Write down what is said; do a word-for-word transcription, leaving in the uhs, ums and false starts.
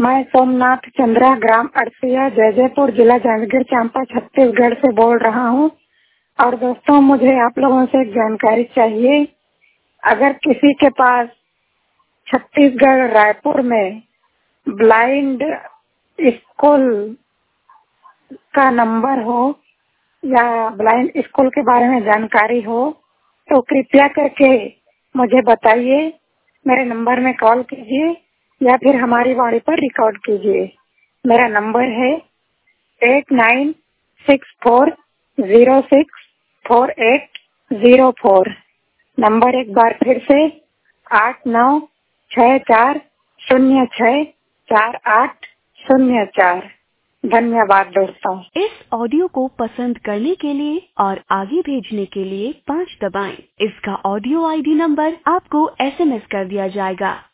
मैं सोमनाथ चंद्रा, ग्राम अड़सिया, जयजयपुर, जिला जांजगीर चांपा, छत्तीसगढ़ से बोल रहा हूँ। और दोस्तों, मुझे आप लोगों से एक जानकारी चाहिए। अगर किसी के पास छत्तीसगढ़ रायपुर में ब्लाइंड स्कूल का नंबर हो या ब्लाइंड स्कूल के बारे में जानकारी हो तो कृपया करके मुझे बताइए। मेरे नंबर में कॉल कीजिए या फिर हमारी वाणी पर रिकॉर्ड कीजिए। मेरा नंबर है eight nine six four zero six four eight zero four. Number एक बार फिर से आठ नौ छः चार शून्य छः चार आठ शून्य चार। धन्यवाद दोस्तों। इस ऑडियो को पसंद करने के लिए और आगे भेजने के लिए पाँच दबाएं। इसका ऑडियो आईडी नंबर आपको एसएमएस कर दिया जाएगा।